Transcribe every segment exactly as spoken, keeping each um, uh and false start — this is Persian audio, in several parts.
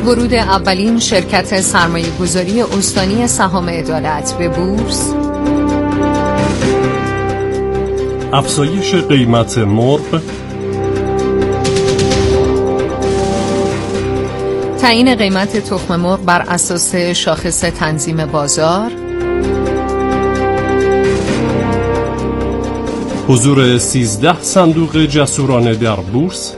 ورود اولین شرکت سرمایه‌گذاری استانی سهام عدالت به بورس، افزایش قیمت مرغ، تعیین قیمت تخم مرغ بر اساس شاخص تنظیم بازار، حضور سیزده صندوق جسورانه در بورس،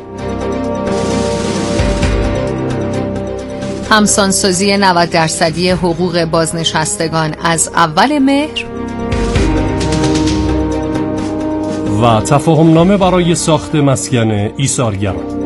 همسانسازی نود درصدی حقوق بازنشستگان از اول مهر و تفاهمنامه برای ساخت مسکن ایثارگران.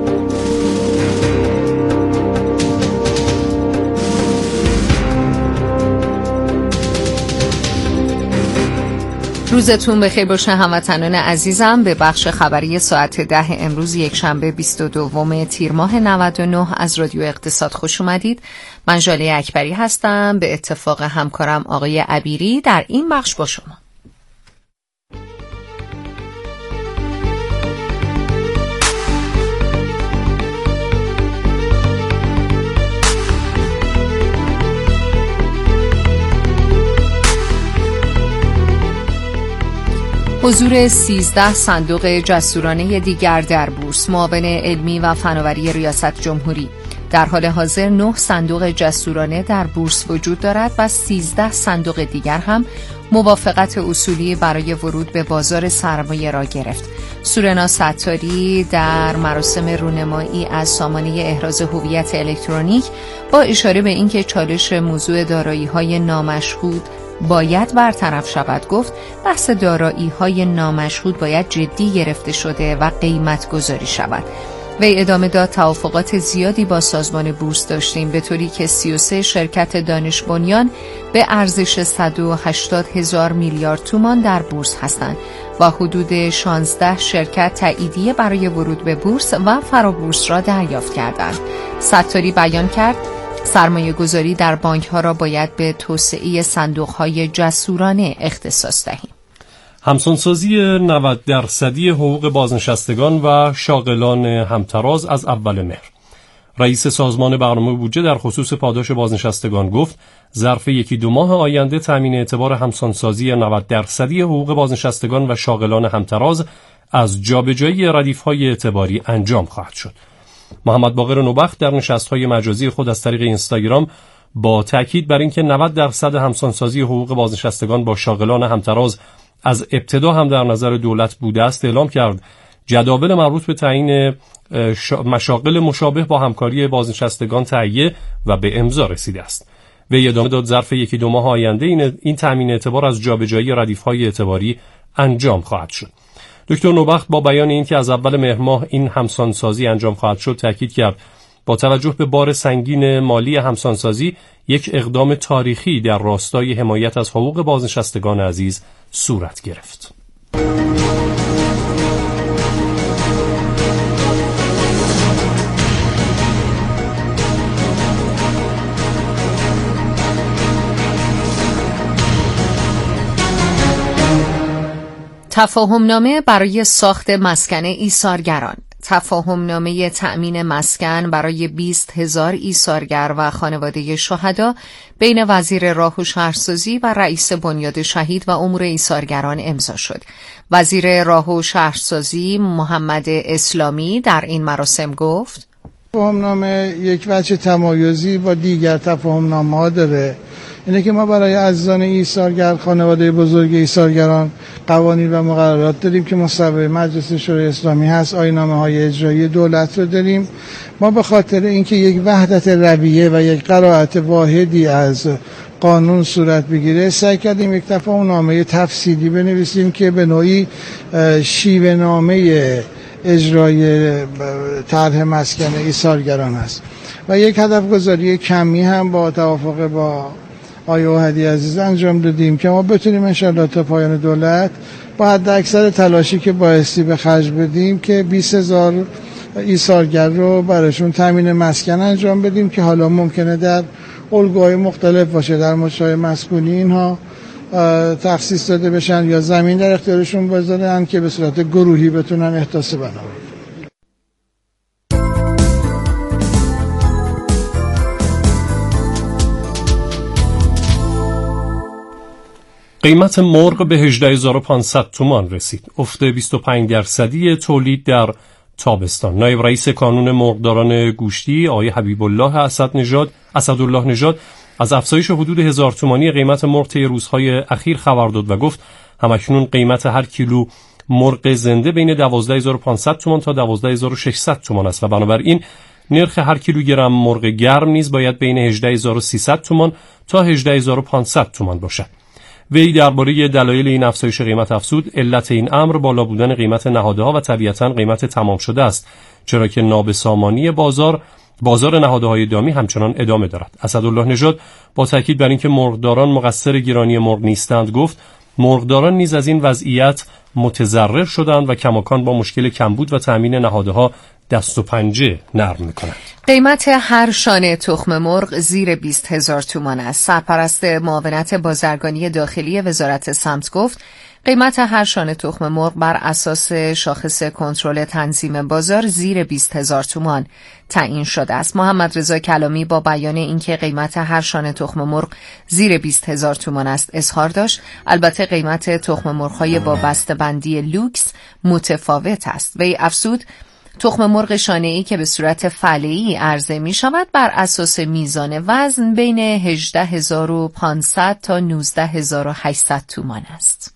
روزتون بخیر باشه هموطنان عزیزم. به بخش خبری ساعت ده امروز یک شنبه بیست و دوم تیر ماه نود و نه از رادیو اقتصاد خوش اومدید. من ژاله اکبری هستم، به اتفاق همکارم آقای عبیری در این بخش با شما. حضور سیزده صندوق جسورانه دیگر در بورس. معاون علمی و فناوری ریاست جمهوری: در حال حاضر نه صندوق جسورانه در بورس وجود دارد و سیزده صندوق دیگر هم موافقت اصولی برای ورود به بازار سرمایه را گرفت. سورنا ستاری در مراسم رونمایی از سامانه احراز هویت الکترونیک با اشاره به اینکه چالش موضوع دارایی‌های نامشهود باید برطرف شود گفت بحث دارایی‌های نامشهود باید جدی گرفته شده و قیمت گذاری شود. وی ادامه داد توافقات زیادی با سازمان بورس داشتیم به طوری که سی و سه شرکت دانش بنیان به ارزش صد و هشتاد هزار میلیارد تومان در بورس هستند و حدود شانزده شرکت تاییدیه برای ورود به بورس و فرابورس را دریافت کردند. ستاری بیان کرد سرمایه گذاری در بانک ها را باید به توسعه صندوق های جسورانه اختصاص دهیم. همسانسازی نود درصدی حقوق بازنشستگان و شاغلان همتراز از اول مهر. رئیس سازمان برنامه بودجه در خصوص پاداش بازنشستگان گفت ظرف یکی دو ماه آینده تامین اعتبار همسانسازی نود درصدی حقوق بازنشستگان و شاغلان همتراز از جابجایی ردیف‌های اعتباری انجام خواهد شد. محمد باقر نوبخت در نشست‌های مجازی خود از طریق اینستاگرام با تاکید بر اینکه نود درصد همسانسازی حقوق بازنشستگان با شاغلان همتراز از ابتدا هم در نظر دولت بوده است اعلام کرد جداول مربوط به تعیین مشاغل مشابه با همکاری بازنشستگان تهیه و به امضا رسیده است. وی ادامه داد ظرف یکی دو ماه آینده این, این تامین اعتبار از جابجایی ردیف‌های اعتباری انجام خواهد شد. دکتر نوبخت با بیان اینکه از اول مهر ماه این همسانسازی انجام خواهد شد تاکید کرد با توجه به بار سنگین مالی همسانسازی یک اقدام تاریخی در راستای حمایت از حقوق بازنشستگان عزیز صورت گرفت. تفاهمنامه برای ساخت مسکن ایثارگران. تفاهمنامه تأمین مسکن برای بیست هزار ایثارگر و خانواده شهدا بین وزیر راه و شهرسازی و رئیس بنیاد شهید و امور ایثارگران امضا شد. وزیر راه و شهرسازی محمد اسلامی در این مراسم گفت تفاهمنامه یک وجه تمایزی با دیگر تفاهمنامه‌ها داره، اینه که ما برای عزیزان ایثارگر، خانواده بزرگ ایثارگران قوانین و مقررات داریم که مصوبه مجلس شورای اسلامی هست، آیین‌نامه‌های اجرایی دولت رو داریم. ما به خاطر اینکه یک وحدت رویه و یک قرائت واحدی از قانون صورت بگیره سعی کردیم یک تفاهمنامه تفصیلی بنویسیم که به نوعی شیوه نامه اجرای طرح مسکن ایثارگران است و یک هدف گذاری کمی هم با توافق با آقای اوحدی عزیز انجام دادیم که ما بتونیم انشاءالله تا پایان دولت با حد اکثر تلاشی که بایستی به خرج بدیم که بیست هزار ایثارگر رو براشون تامین مسکن انجام بدیم که حالا ممکنه در الگوهای مختلف باشه، در مجتمع مسکونی اینها تخصیص داده بشن یا زمین در اختیارشون بذارن که به صورت گروهی بتونن احداث بنا. قیمت مرغ به هجده هزار و پانصد تومان رسید. افت بیست و پنج درصدی تولید در تابستان. نایب رئیس کانون مرغداران گوشتی آقای حبیب الله اسدنژاد اسدالله نژاد از افزایش حدود هزار تومانی قیمت مرغ طی روزهای اخیر خبر داد و گفت همکنون قیمت هر کیلو مرغ زنده بین دوازده هزار و پانصد تومان تا دوازده هزار و ششصد تومان است و بنابراین نرخ هر کیلوگرم مرغ گرم نیز باید بین هجده هزار و سیصد تومان تا هجده هزار و پانصد تومان باشد. وی درباره دلایل این افزایش قیمت افزود علت این امر بالا بودن قیمت نهادها و طبیعتاً قیمت تمام شده است، چرا که نابسامانی بازار بازار نهادهای دامی همچنان ادامه دارد. اسدالله نژاد با تاکید بر اینکه مرغداران مقصر گرانی مرغ نیستند گفت مرغداران نیز از این وضعیت متضرر شدند و کماکان با مشکل کمبود و تامین نهادها دست و پنجه نرم می‌کنند. قیمت هر شانه تخم مرغ زیر بیست هزار تومان است. سرپرست معاونت بازرگانی داخلی وزارت سمت گفت قیمت هر شانه تخم مرغ بر اساس شاخص کنترل تنظیم بازار زیر بیست هزار تومان تعیین شده است. محمد رضا کلامی با بیان اینکه قیمت هر شانه تخم مرغ زیر بیست هزار تومان است اظهار داشت البته قیمت تخم مرغ‌های با بسته‌بندی لوکس متفاوت است. وی افزود تخم مرغ شانه‌ای که به صورت فعلی عرضه می شود بر اساس میزان وزن بین هجده هزار و پانصد تا نوزده هزار و هشتصد تومان است.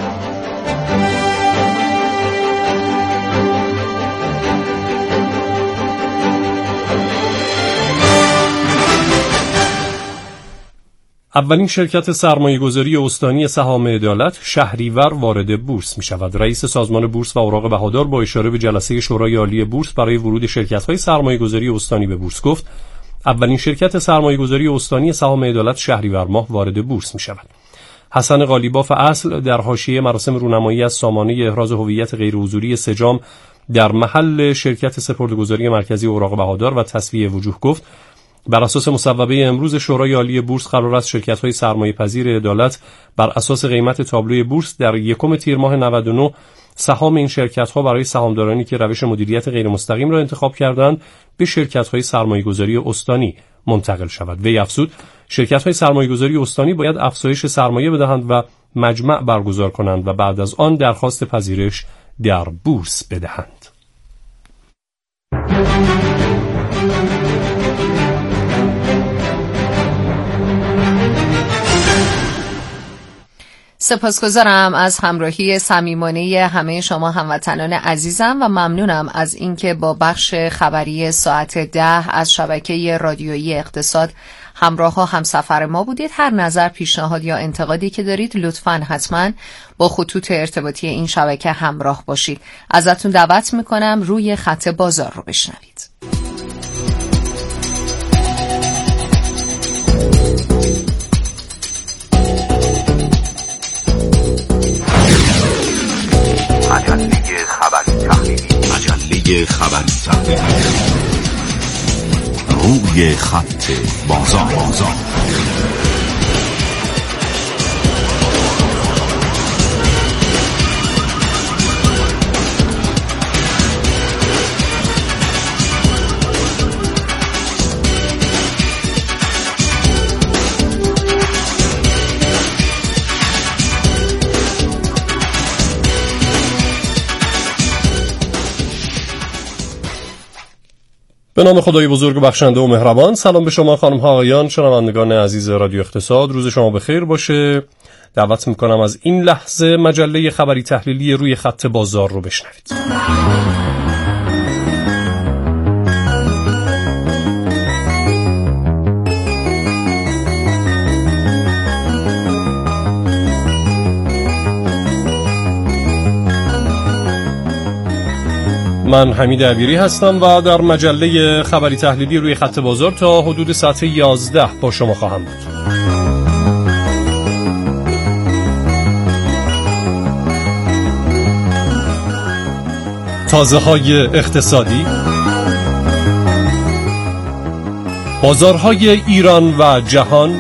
اولین شرکت سرمایه‌گذاری استانی سهام عدالت شهریور وارد بورس می شود. رئیس سازمان بورس و اوراق بهادار با اشاره به جلسه شورای عالی بورس برای ورود شرکت‌های سرمایه‌گذاری استانی به بورس گفت اولین شرکت سرمایه‌گذاری استانی سهام عدالت شهریور ماه وارد بورس می شود. حسن قالیباف اصل در حاشیه مراسم رونمایی از سامانه احراز هویت غیرحضوری سجام در محل شرکت سپرده‌گذاری مرکزی اوراق بهادار و تسویه وجوه گفت بر اساس مصوبه امروز شورای عالی بورس قرار است شرکت‌های سرمایه‌پذیر عدالت بر اساس قیمت تابلوی بورس در یکم تیر ماه نود و نه سهام این شرکت‌ها برای سهامدارانی که روش مدیریت غیر مستقیم را انتخاب کردند به شرکت‌های سرمایه‌گذاری استانی منتقل شود. وی افزود شرکت‌های سرمایه‌گذاری استانی باید افزایش سرمایه بدهند و مجمع برگزار کنند و بعد از آن درخواست پذیرش در بورس بدهند. سپاسگزارم از همراهی صمیمانه همه شما هموطنان عزیزم و ممنونم از اینکه با بخش خبری ساعت ده از شبکه رادیویی اقتصاد همراه ها همسفر ما بودید. هر نظر، پیشنهاد یا انتقادی که دارید لطفاً حتماً با خطوط ارتباطی این شبکه همراه باشید. ازتون دعوت میکنم روی خط بازار رو بشنوید. مجله خبری تحلیلی مجله خبری تحلیلی روی خط بازار بازار به نام خدای بزرگ و بخشنده و مهربان. سلام به شما خانم ها آقایان، شنوندگان عزیز رادیو اقتصاد، روز شما بخیر باشه. دعوت میکنم از این لحظه مجله خبری تحلیلی روی خط بازار رو بشنوید. من حمید عبیری هستم و در مجله خبری تحلیلی روی خط بازار تا حدود ساعت یازده با شما خواهم بود. تازه‌های اقتصادی، بازارهای ایران و جهان،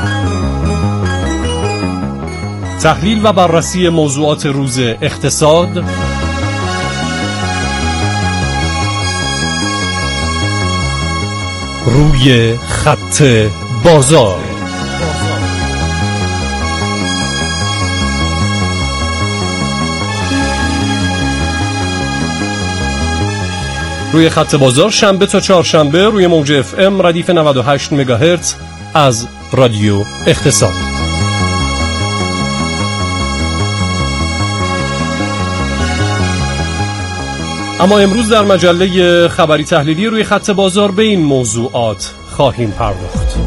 تحلیل و بررسی موضوعات روز اقتصاد، روی خط بازار. روی خط بازار شنبه تا چهارشنبه روی موج اف ام ردیف نود و هشت مگاهرتز از رادیو اقتصاد. اما امروز در مجله خبری تحلیلی روی خط بازار به این موضوعات خواهیم پرداخت.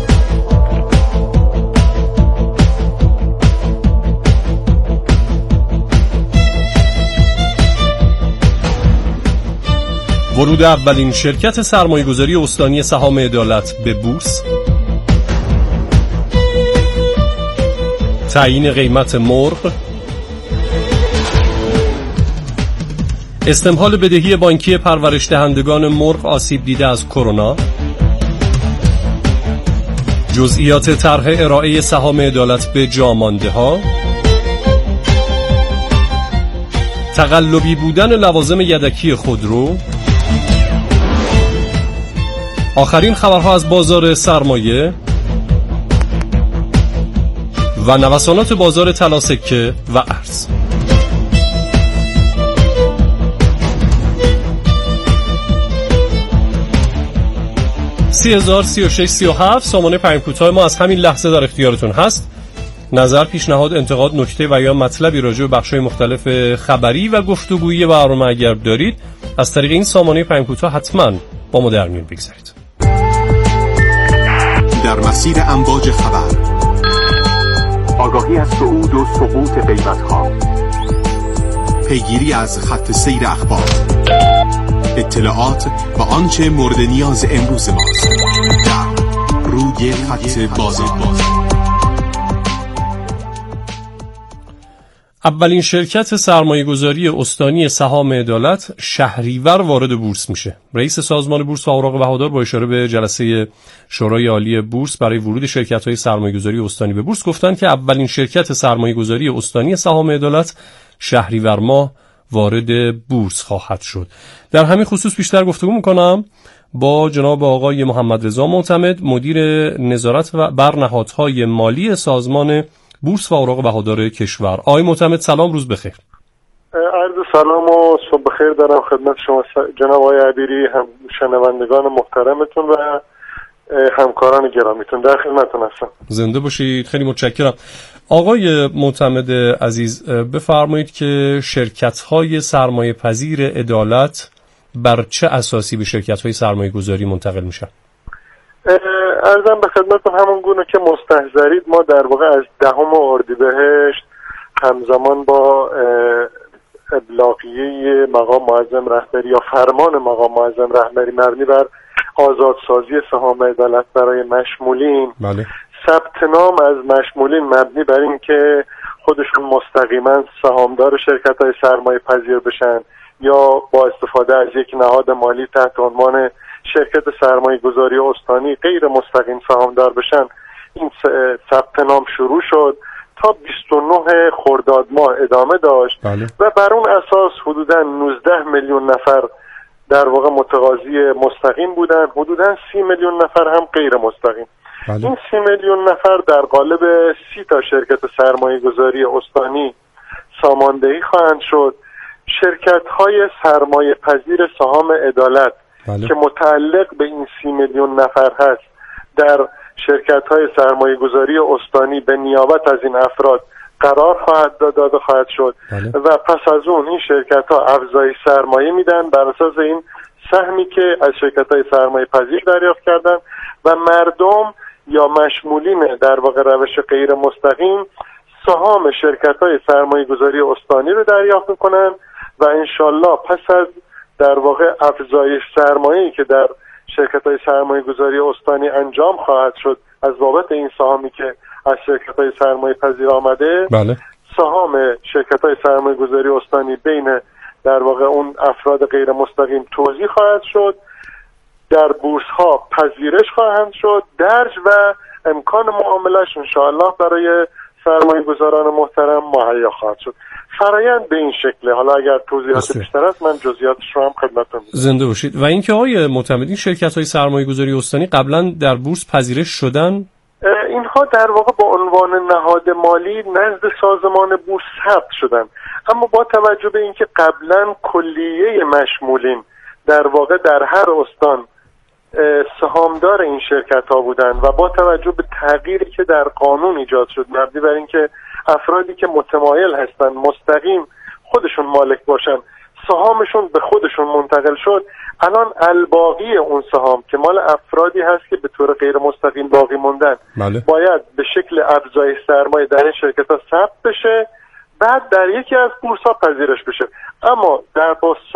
ورود اولین شرکت سرمایه‌گذاری استانی سهام عدالت به بورس، تعیین قیمت مرغ، استمهال بدهی بانکی پرورش دهندگان مرغ آسیب دیده از کرونا، جزئیات طرح ارائه سهام عدالت به جامانده ها، تقلبی بودن لوازم یدکی خودرو، آخرین خبرها از بازار سرمایه و نوسانات بازار طلا سکه و ارز. سی هزار سی و شش سی و هفت سامانه پیام کوتاه ما از همین لحظه در اختیارتون هست. نظر، پیشنهاد، انتقاد، نکته و یا مطلبی راجع به بخش‌های مختلف خبری و گفتگویی برنامه اگر دارید از طریق این سامانه پیام کوتاه حتما با ما در میون بگذارید. در مسیر امواج خبر، آگاهی از صعود و سقوط قیمت‌ها، پیگیری از خط سیر اخبار، اطلاعات و آنچه مورد نیاز امروز ماست در روی خط بازار. اولین شرکت سرمایه‌گذاری استانی سهام عدالت شهریور وارد بورس میشه. رئیس سازمان بورس و اوراق بهادار با اشاره به جلسه شورای عالی بورس برای ورود شرکت‌های سرمایه‌گذاری استانی به بورس گفتند که اولین شرکت سرمایه‌گذاری استانی سهام عدالت شهریور ماه وارد بورس خواهد شد. در همین خصوص بیشتر گفتگو میکنم با جناب آقای محمد رضا معتمد، مدیر نظارت و بر نهادهای مالی سازمان بورس و اوراق بهادار کشور. آقای معتمد سلام، روز بخیر. عرض سلام و صبح بخیر دارم خدمت شما جناب آقای عبیری، هم شنوندگان محترمتون و همکاران گرامیتون. در خدمتتون هستم. زنده باشید، خیلی متشکرم. آقای معتمد عزیز، بفرمایید که شرکت‌های سرمایه پذیر عدالت بر چه اساسی به شرکت‌های سرمایه گذاری منتقل میشن؟ عرضم به خدمتتون همون گونه که مستحضرید، ما در واقع از دهم اردیبهشت همزمان با ابلاغیه مقام معظم رهبری یا فرمان مقام معظم رهبری مبنی بر آزادسازی سهام عدالت برای مشمولین، بله، ثبت نام از مشمولین مبنی بر این که خودشون مستقیما سهامدار شرکت‌های سرمایه پذیر بشن یا با استفاده از یک نهاد مالی تحت عنوان شرکت سرمایه گذاری استانی غیر مستقیم سهامدار بشن، این ثبت نام شروع شد تا بیست و نه خرداد ماه ادامه داشت. بله. و بر اون اساس حدوداً نوزده میلیون نفر در واقع متقاضی مستقیم بودن، حدوداً سی میلیون نفر هم غیر مستقیم. بله. این سی میلیون نفر در قالب سی تا شرکت سرمایه گذاری استانی ساماندهی خواهند شد. شرکت های سرمایه پذیر سهام عدالت، بله، که متعلق به این سی میلیون نفر هست، در شرکت های سرمایه گذاری استانی به نیابت از این افراد قرار خواهد داده خواهد شد. بله. و پس از اون این شرکت ها افزایش سرمایه میدن بر اساس این سهمی که از شرکت های سرمایه پذیر دریافت کردن و مردم یا مشمولین در واقع روش غیر مستقیم سهام شرکت های سرمایه گذاری استانی رو دریافت میکنن و انشالله پس از در واقع افزایش سرمایه‌ای که در شرکت‌های سرمایه‌گذاری استانی انجام خواهد شد از بابت این سهامی که از شرکت‌های سرمایه‌پذیر آمده، بله، سهام شرکت‌های سرمایه‌گذاری استانی بین در واقع اون افراد غیر مستقیم توزیع خواهد شد، در بورس‌ها پذیرش خواهند شد، درج و امکان معامله‌اش انشاءالله برای سرمایه‌گذاران محترم مهیا خواهد شد. فرایند به این شکله. حالا اگر توضیحات بیشتر است من جزئیاتش رو هم خدمتتون می‌دم. زنده باشید. و اینکه آقای معتمد این شرکت‌های سرمایه‌گذاری استانی قبلا در بورس پذیرش شدن؟ اینها در واقع با عنوان نهاد مالی نزد سازمان بورس ثبت شدن، اما با توجه به اینکه قبلا کلیه مشمولین در واقع در هر استان سهامدار این شرکت ها بودن و با توجه به تغییری که در قانون ایجاد شد مبنی بر اینکه افرادی که متمایل هستن مستقیم خودشون مالک باشن سهامشون به خودشون منتقل شد. الان الباقی اون سهام که مال افرادی هست که به طور غیر مستقیم باقی موندن بله. باید به شکل افزایش سرمایه در این شرکت ها ثبت بشه بعد در یکی از بورس ها پذیرش بشه. اما در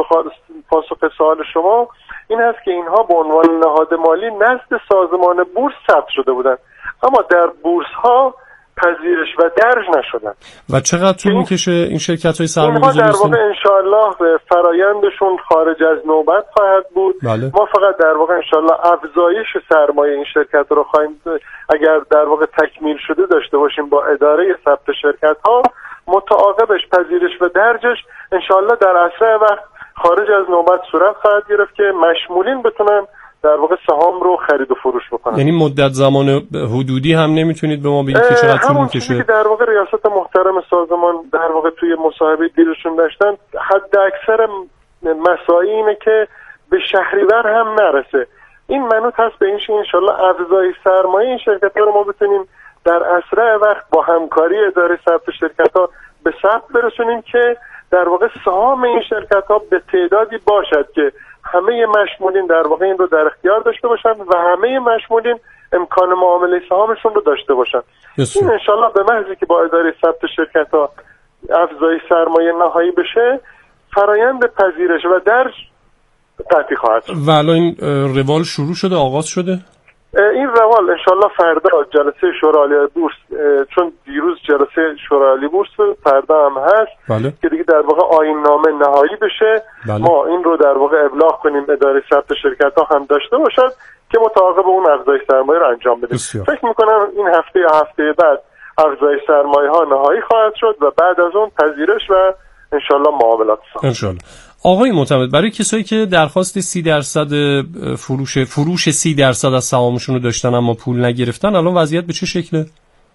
پاسخ سوال شما این هست که اینها به عنوان نهاد مالی نزد سازمان بورس ثبت شده بودن اما در بورس ها پذیرش و درج نشدن. و چقدر طول میکشه این شرکت های سرمایه‌گذاری؟ اینها در واقع انشاءالله فرایندشون خارج از نوبت خواهد بود. بله. ما فقط در واقع انشاءالله افزایش سرمایه این شرکت رو خواهیم اگر در واقع تکمیل شده داشته باشیم با اداره ثبت شرکت ها متعاقبش پذیرش و درجش انشاءالله در اسرع وقت خارج از نوبت صورت خواهد گرفت که مشمولین بتونن در واقع سهام رو خرید و فروش بکنن. یعنی مدت زمان حدودی هم نمیتونید به ما بگید که چقدر طول میکشه؟ که در واقع ریاست محترم سازمان در واقع توی مصاحبه دیرشون داشتن حد اکثر مساعی اینه که به شهریور هم نرسه. این منوط هست به این که انشالله افزایش سرمایه این شرکت ها رو ما بتونیم در اسرع وقت با همکاری اداره ثبت شرکت ها به ثبت برسونیم که در واقع سهام این شرکت ها به تعدادی باشد که همه مشمولین در واقع این رو در اختیار داشته باشن و همه مشمولین امکان معامله سهامشون رو داشته باشن. این انشالله به محضی که با اداره ثبت شرکت ها افزایش سرمایه نهایی بشه فرایند پذیرش و درج قطعی خواهد شد. و الان این روال شروع شده آغاز شده؟ این روال انشالله فردا جلسه شورای عالی بورس چون دیروز جلسه شورای عالی بورس فردا هم هست بله. که دیگه در واقع آیین نامه نهایی بشه بله. ما این رو در واقع ابلاغ کنیم اداره ثبت شرکت ها هم داشته باشد که مطابق اون افزایش سرمایه رو انجام بدیم. فکر میکنم این هفته یا هفته بعد افزایش سرمایه ها نهایی خواهد شد و بعد از اون پذیرش و انشالله معاملات سهام. انشالله. آقای معتمد برای کسایی که درخواست سی درصد فروش فروش سی درصد از سهامشون رو داشتن اما پول نگرفتن الان وضعیت به چه شکله؟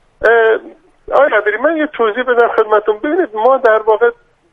آقای قدری من یه توضیح بدم خدمتتون. ببینید ما در واقع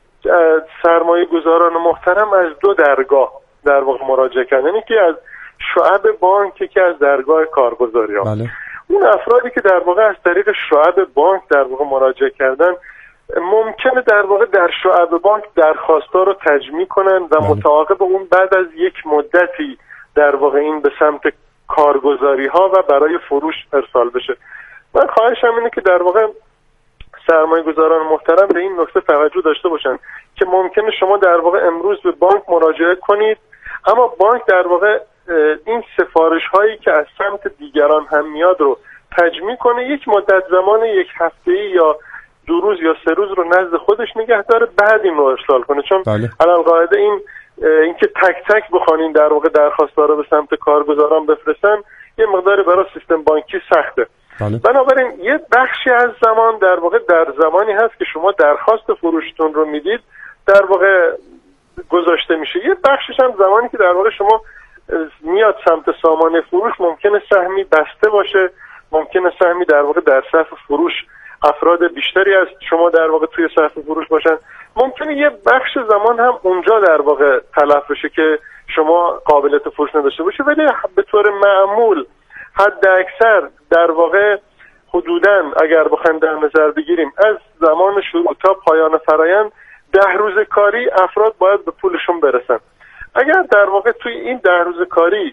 سرمایه گذاران محترم از دو درگاه در واقع مراجعه کردن. یکی از شعب بانک یکی از درگاه کارگزاری ها. بله. اون افرادی که در واقع از طریق شعب بانک در واقع مراجعه کردن ممکنه در واقع در شعب بانک درخواست‌ها رو تجمیع کنن و بله. متعاقب اون بعد از یک مدتی در واقع این به سمت کارگزاری ها و برای فروش ارسال بشه. من خواهشم اینه که در واقع سرمایه گذاران محترم به این نکته توجه داشته باشن که ممکنه شما در واقع امروز به بانک مراجعه کنید اما بانک در واقع این سفارش هایی که از سمت دیگران هم میاد رو تجمیع کنه یک مدت زمان یک هفته‌ای یا دو روز یا سه روز رو نزد خودش نگه داره بعد این رو ارسال کنه چون بله. الان قاعده این اینکه تک تک بخوانین در واقع درخواست‌ها رو به سمت کارگزاران بفرستن یه مقدار برای سیستم بانکی سخته. بله. بنابراین یه بخشی از زمان در واقع در زمانی هست که شما درخواست فروشتون رو میدید در واقع گذاشته میشه. یه بخشش هم زمانی که در واقع شما میاد سمت سامانه فروش ممکنه سهمی بسته باشه ممکنه سهمی در واقع در صف فروش افراد بیشتری از شما در واقع توی صف فروش باشن ممکنه یه بخش زمان هم اونجا در واقع تلف بشه که شما قابلیت فروش نداشته باشه ولی به طور معمول حد اکثر در واقع حدوداً اگر بخوایم در نظر بگیریم از زمان شروع تا پایان فرایند ده روز کاری افراد باید به پولشون برسن. اگر در واقع توی این ده روز کاری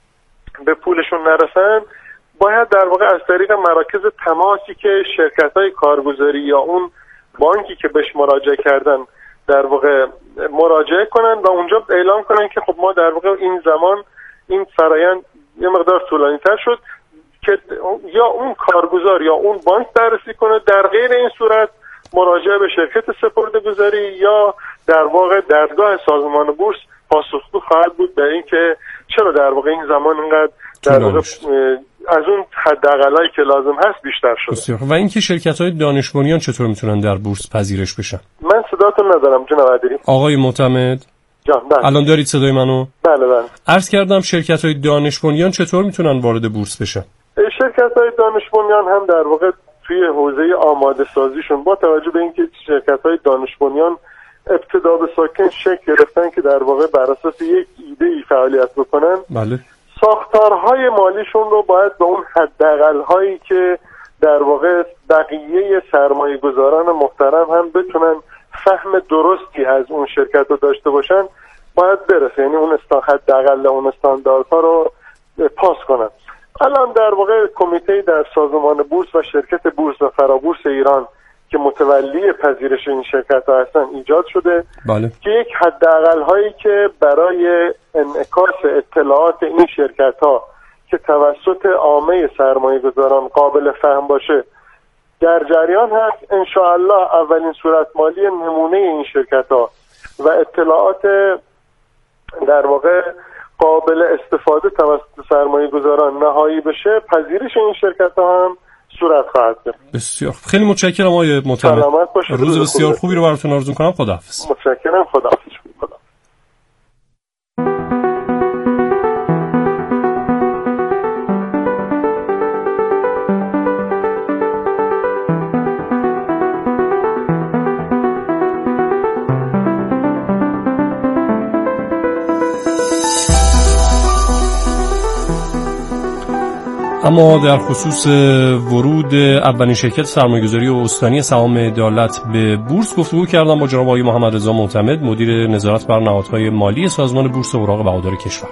به پولشون نرسن باید در واقع از طریق مراکز تماسی که شرکت‌های کارگزاری یا اون بانکی که بهش مراجعه کردن در واقع مراجعه کنن و اونجا اعلام کنن که خب ما در واقع این زمان این فرایند یه مقدار طولانی‌تر شد که یا اون کارگزار یا اون بانک بررسی کنه در غیر این صورت مراجعه به شرکت سپرده‌گذاری یا در واقع درگاه سازمان بورس پاسخگو خواهد بود به اینکه چرا در واقع این زمان اینقدر در واقع از اون حداقلایی که لازم هست بیشتر شده. بسیار. و اینکه شرکت‌های دانش بنیان چطور میتونن در بورس پذیرش بشن؟ من صداتون ندارم جناب عدیری. آقای معتمد جان بله. الان دارید صدای منو؟ بله بله. عرض کردم شرکت‌های دانش بنیان چطور میتونن وارد بورس بشن؟ شرکت‌های دانش بنیان هم در واقع توی حوزه آماده سازیشون با توجه به اینکه شرکت‌های دانش بنیان ابتدا به ساکن شکل گرفتن که در واقع بر اساس یک ایده ای فعالیت بکنن، بله. ساختارهای مالیشون رو باید به اون حداقل‌هایی که در واقع بقیه سرمایه گذاران محترم هم بتونن فهم درستی از اون شرکت رو داشته باشن باید برسه، یعنی اون حداقل اون استانداردها رو پاس کنن. الان در واقع کمیته در سازمان بورس و شرکت بورس و فرابورس ایران که متولی پذیرش این شرکت ها هستن ایجاد شده، بله. که یک حداقل هایی که برای انعکاس اطلاعات این شرکت ها که توسط عامه سرمایه گذاران قابل فهم باشه در جریان هست. انشاءالله اولین صورت مالی نمونه این شرکت ها و اطلاعات در واقع قابل استفاده توسط سرمایه گذاران نهایی بشه، پذیرش این شرکت ها هم صورت خواهد گرفت. بسیار خیلی متشکرم آقای معتمد. سلامت باشید. روز بسیار خوبی رو براتون آرزو کنم. خداحافظ. متشکرم. خداحافظ. خدا. اما در خصوص ورود اولین شرکت سرمایه‌گذاری و استانی سهام عدالت به بورس گفتگو کردم با جناب آقای محمد رضا معتمد، مدیر نظارت بر نهادهای مالی سازمان بورس اوراق بهادار کشور.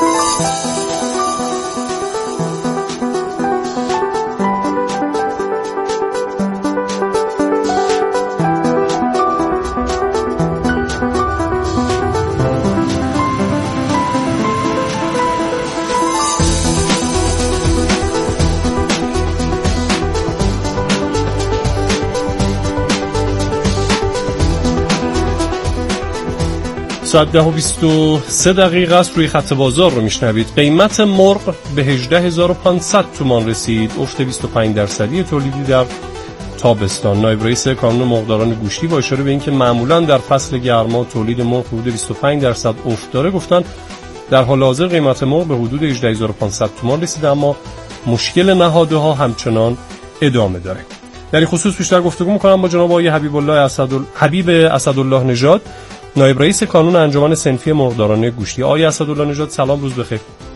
ساعت ده و بیست و سه دقیقه است. روی خط بازار رو میشنوید. قیمت مرغ به هجده هزار و پانصد تومان رسید، افت بیست و پنج درصدی تولیدی در تابستان. نایب رئیس کانون مرغداران گوشتی با اشاره به اینکه معمولا در فصل گرما تولید مرغ حدود بیست و پنج درصد افت داره، گفتن در حال حاضر قیمت مرغ به حدود هجده هزار و پانصد تومان رسیده، اما مشکل نهادها همچنان ادامه داره. در این خصوص بیشتر گفتگو می‌کنم با جناب آقای حبیب الله اسد حبیب اسدالله نژاد، نایب رئیس کانون انجمن صنفی مرغداران گوشتی. آقای اسدالله نژاد سلام، روز بخیر.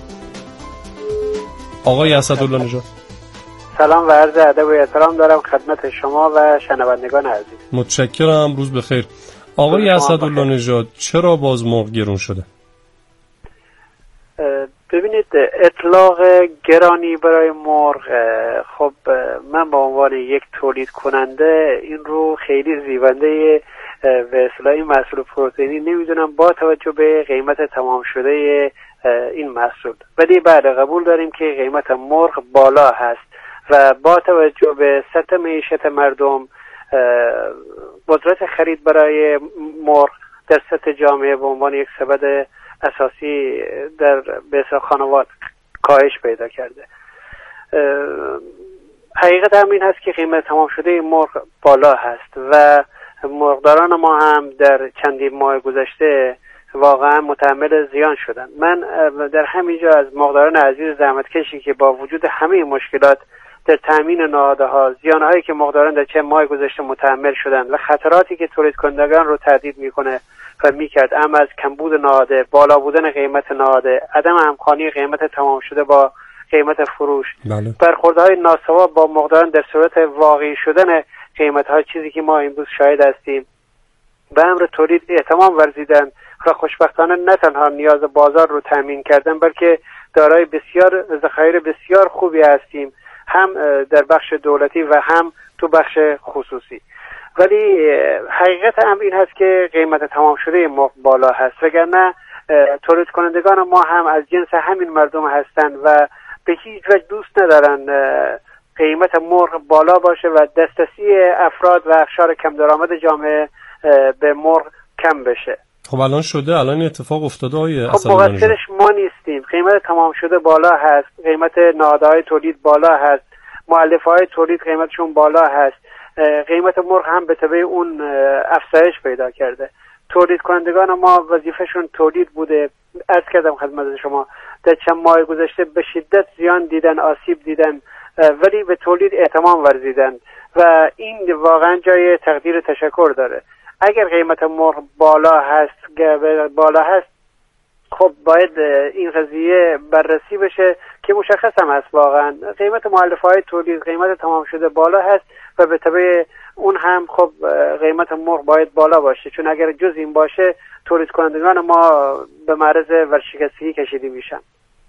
آقای اسدالله نژاد سلام و عرض ادب و احترام دارم خدمت شما و شنوندگان عزیز. متشکرم، روز بخیر. آقای اسدالله نژاد چرا باز مرغ گرون شده؟ ببینید، اطلاق گرانی برای مرغ، خب من به عنوان یک تولید کننده این رو خیلی زیبنده به اصطلاح این محصول پروتئینی نمیدونم با توجه به قیمت تمام شده این محصول، ولی بعد قبول داریم که قیمت مرغ بالا هست و با توجه به سطح معیشت مردم قدرت خرید برای مرغ در سطح جامعه به عنوان یک سبد اساسی در بسیار خانوار کاهش پیدا کرده. حقیقت هم این هست که قیمت تمام شده مرغ بالا هست و مرغداران ما هم در چندین ماه گذشته واقعا متحمل زیان شدن. من در همینجا از مرغداران عزیز زحمتکشی که با وجود همه مشکلات در تامین نهادها، زیانهایی که مرغداران در چند ماه گذشته متحمل شدن و خطراتی که تولید کنندگان رو تهدید میکنه و میکرد، اما از کمبود نهاده، بالا بودن قیمت نهاده، عدم همخوانی قیمت تمام شده با قیمت فروش، بله. برخوردهای ناسوا با مرغداران در صورت واقعی شدن قیمت‌ها، چیزی که ما امروز شاهد هستیم، به امر تولید اهتمام ورزیدن و خوشبختانه نه تنها نیاز بازار رو تامین کردن بلکه دارای بسیار ذخایر بسیار خوبی هستیم، هم در بخش دولتی و هم تو بخش خصوصی. ولی حقیقت هم این هست که قیمت تمام شده مرغ بالا هست، وگرنه تولید کنندگان ما هم از جنس همین مردم هستند و به هیچ وجه دوست ندارن قیمت مرغ بالا باشه و دسترسی افراد و اقشار کم درآمد جامعه به مرغ کم بشه. خب الان شده، الان اتفاق افتاده های خب مقصرش ما نیستیم. قیمت تمام شده بالا هست، قیمت نهادهای تولید بالا هست، مؤلفه‌های تولید قیمتشون بالا هست، قیمت مرغ هم به تبع اون افزایش پیدا کرده. تولید کنندگان ما وظیفهشون تولید بوده. عرض کردم خدمت شما در چند ماه گذشته به شدت زیان دیدن، آسیب دیدن، ولی به تولید اهتمام ورزیدن و این واقعا جای تقدیر تشکر داره. اگر قیمت مرغ بالا هست بالا هست خب باید این قضیه بررسی بشه که مشخص هم هست واقعا قیمت مؤلفه های تولید قیمت تمام شده بالا هست و به تبع اون هم خب قیمت مرغ باید بالا باشه، چون اگر جز این باشه تولید کنندگان ما به معرض ورشکستگی کشیده میشن.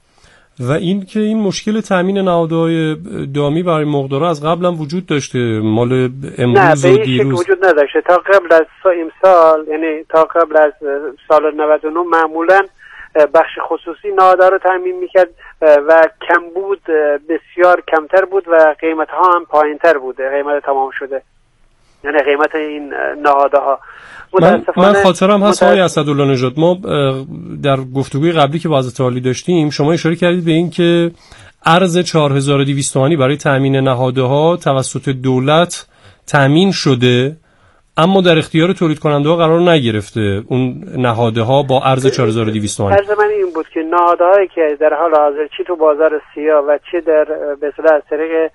و این که این مشکل تامین نهادهای دامی برای مرغدارا از قبل هم وجود داشته، مال امروز و دیروز؟ نه، به این وجود نداشته. تا قبل از امسال، یعنی تا قبل از سال نود و نه معمولا بخش خصوصی نهادها رو تامین میکرد و کم بود، بسیار کمتر بود و قیمت ها هم پایین تر بوده، قیمت تمام شده، یعنی قیمت این نهادها. من, من خاطرم هست آقای اسدالله نژاد، ما در گفتگوی قبلی که با حضرت عالی داشتیم شما اشاره کردید به این که ارز چهار هزار و دویست تومانی برای تامین نهادها توسط دولت تامین شده، اما در اختیار تولید کننده ها قرار نگرفته اون نهادها با ارز چهار هزار و دویست تومانی. عرض من این بود که نهادهایی که در حال حاضر چی تو بازار سیاه و چی در به اصطلاح از طریق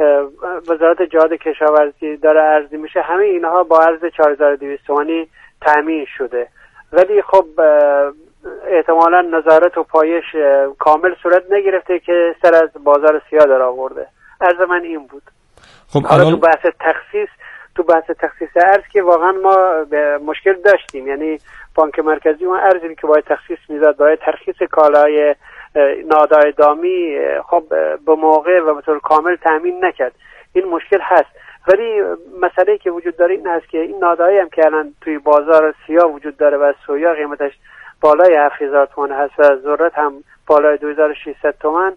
وزارت جهاد کشاورزی داره عرضه میشه، همه اینها با ارز چهار هزار و دویست تومانی تامین شده، ولی خب احتمالاً نظارت و پایش کامل صورت نگرفته که سر از بازار سیاه در آورده. عرض من این بود. خب حالا الان... تو بحث تخصیص تو بحث تخصیص ارز که واقعا ما مشکل داشتیم، یعنی بانک مرکزی اون ارزی که باید تخصیص میداد برای ترخیص کالای نهادهای دامی خب به موقع و به طور کامل تامین نکرد. این مشکل هست، ولی مسئله که وجود داره این هست که این نهادهایی هم که الان توی بازار سیاه وجود داره و سویا قیمتش بالای هفت هزار تومان هست و ذرت هم بالای دو هزار و ششصد تومان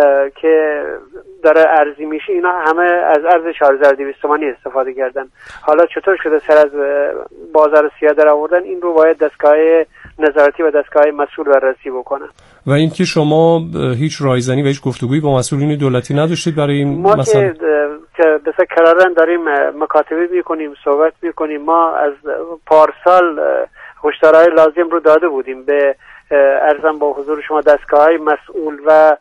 که داره ارزی میشه، اینا همه از ارز چهار هزار و دویست تومانی استفاده کردن. حالا چطور شده سر از بازار سیاه در آوردن، این رو باید دستگاه نظارتی و دستگاه مسئول بررسی بکنن. و این که شما هیچ رایزنی و هیچ گفتگویی با مسئولین دولتی نداشتید برای این ما مثلا؟ که که بسیار کرارن داریم مکاتبه میکنیم، صحبت میکنیم. ما از پارسال هشدارهای لازم رو داده بودیم به ارزم با حضور شما دستگاه‌های مسئول و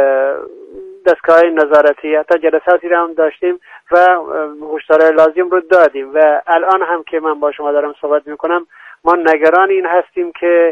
دستگاه‌های نظارتی، حتی جلساتی رو هم داشتیم و هشدارهای لازم رو دادیم و الان هم که من با شما دارم صحبت میکنم ما نگران این هستیم که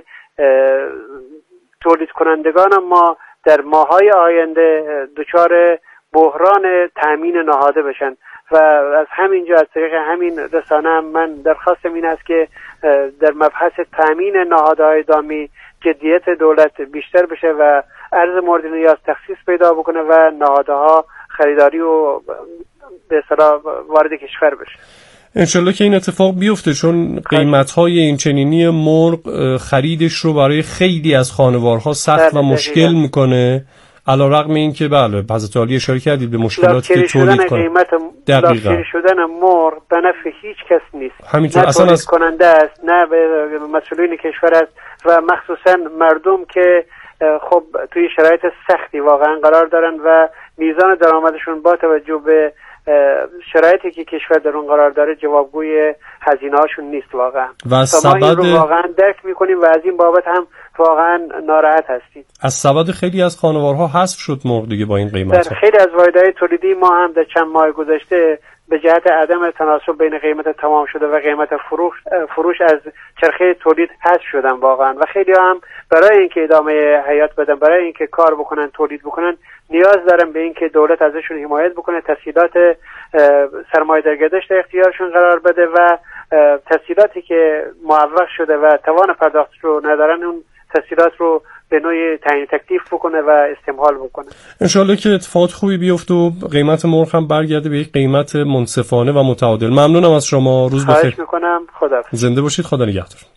تولید کنندگان ما در ماه‌های آینده دچار بحران تامین نهاده بشن و از همینجا از طریق همین رسانه هم من درخواستم این است که در مبحث تامین نهادهای دامی جدیت دولت بیشتر بشه و ارز مورد نیاز تخصیص پیدا بکنه و نهادها خریداری و به اصطلاح وارد کشور بشه. انشالله که این اتفاق بیفته، چون قیمت‌های این چنینی مرغ خریدش رو برای خیلی از خانوارها سخت و مشکل میکنه، علی‌رغم این که بله حضرت عالی اشاره کردید به مشکلاتی که تولید کنه. دقیقاً شدن مرغ به نفع هیچ کس نیست، همینطور نه اصلا تولید از... کننده است نه به مسئولین کشور است و مخصوصا مردم که خب توی شرایط سختی واقعا قرار دارن و میزان درآمدشون با توجه به شرایطی که کشور در اون قرار داره جوابگوی هزینه هاشون نیست واقعا. و سبد... ما این رو واقعا درک میکنیم و از این بابت هم واقعا ناراحت هستیم. از سبد خیلی از خانوارها حذف شد مرغ دیگه با این قیمت. در خیلی از واحدهای تولیدی ما هم در چند ماه گذشته به جهت عدم تناسب بین قیمت تمام شده و قیمت فروش فروش از چرخه تولید حذف شدن واقعا و خیلی هم برای اینکه ادامه حیات بدن، برای اینکه کار بکنن، تولید بکنن، نیاز دارن به اینکه دولت ازشون حمایت بکنه، تسهیلات سرمایه‌دارگردش در اختیارشون قرار بده و تسهیلاتی که معوق شده و توان پرداخت رو ندارن اون تسهیلات رو به نوعی تعیین تکلیف بکنه و استمهال بکنه. انشالله که اتفاقات خوبی بیفته و قیمت مرغ هم برگرده به یک قیمت منصفانه و متعادل. ممنونم از شما، روز بخیر. خواهش میکنم. خدا زنده باشید. خدا نگهدار.